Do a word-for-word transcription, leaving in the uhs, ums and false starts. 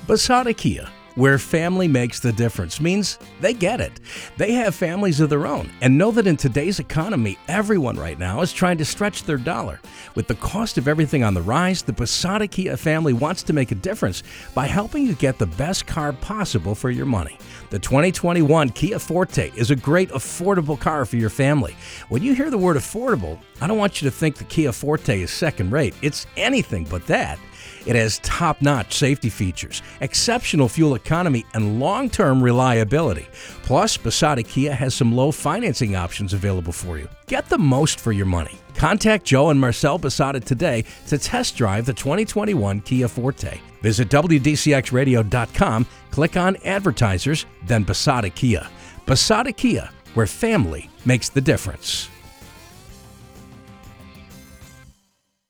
Basada Kia, where family makes the difference, means they get it. They have families of their own and know that in today's economy, everyone right now is trying to stretch their dollar. With the cost of everything on the rise, the Basada Kia family wants to make a difference by helping you get the best car possible for your money. The twenty twenty-one Kia Forte is a great, affordable car for your family. When you hear the word affordable, I don't want you to think the Kia Forte is second rate. It's anything but that. It has top-notch safety features, exceptional fuel economy, and long-term reliability. Plus, Basada Kia has some low financing options available for you. Get the most for your money. Contact Joe and Marcel Basada today to test drive the twenty twenty-one Kia Forte. Visit W D C X radio dot com, click on Advertisers, then Basada Kia. Basada Kia, where family makes the difference.